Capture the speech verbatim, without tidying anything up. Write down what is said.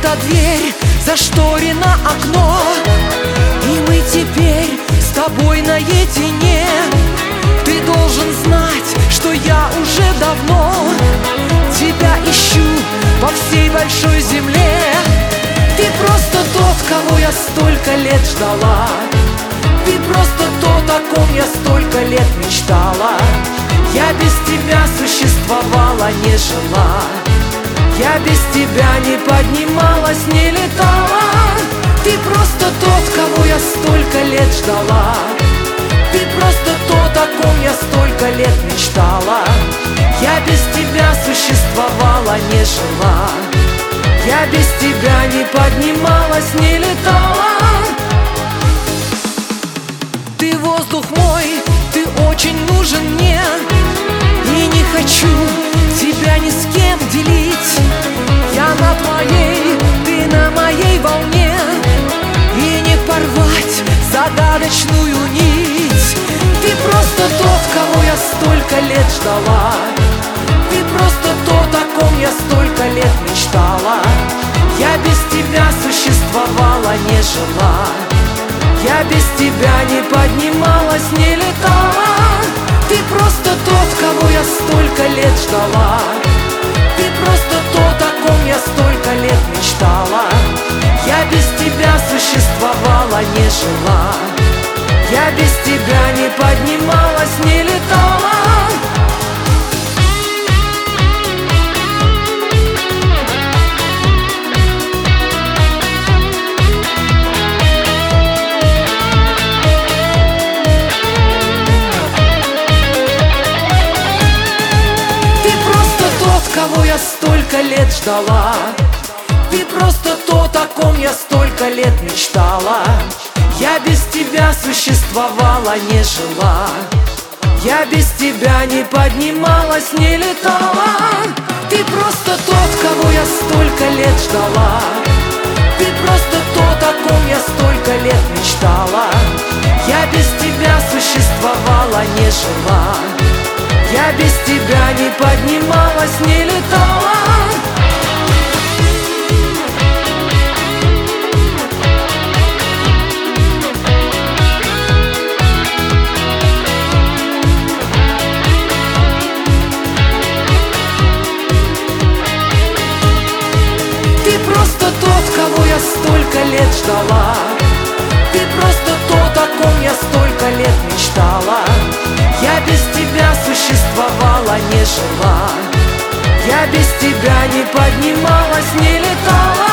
закрыта дверь, зашторено окно, и мы теперь с тобой наедине. Ты должен знать, что я уже давно тебя ищу по всей большой земле. Ты просто тот, кого я столько лет ждала. Ты просто тот, о ком я столько лет мечтала. Я без тебя существовала, не жила. Я без тебя не поднималась, не летала. Ты просто тот, кого я столько лет ждала. Ты просто тот, о ком я столько лет мечтала. Я без тебя существовала, не жила. Я без тебя не поднималась, не летала. Ты воздух мой, ты очень нужен мне, и не хочу тебя ни с кем делить. Я на твоей, ты на моей волне, и не порвать загадочную нить. Ты просто тот, кого я столько лет ждала. Ты просто тот, о ком я столько лет мечтала. Я без тебя существовала, не жила. Я без тебя не поднималась, не летала. Ты просто тот, кого я столько лет ждала. Ты просто тот, о ком я столько лет мечтала. Я без тебя существовала, не жила. Я без тебя не поднималась, не летала. Кого я столько лет ждала. Ты просто тот, о ком я столько лет мечтала. Я без тебя существовала, не жила. Я без тебя не поднималась, не летала. Ты просто тот, кого я столько лет ждала. Ты просто тот, о ком я столько лет мечтала. Я без тебя существовала, не жила. Я без тебя не поднималась, не летала. Ты просто тот, кого я столько лет ждала. Ты просто тот, о ком я столько лет мечтала. Я без тебя существовала, не жила. Я без тебя не поднималась, не летала.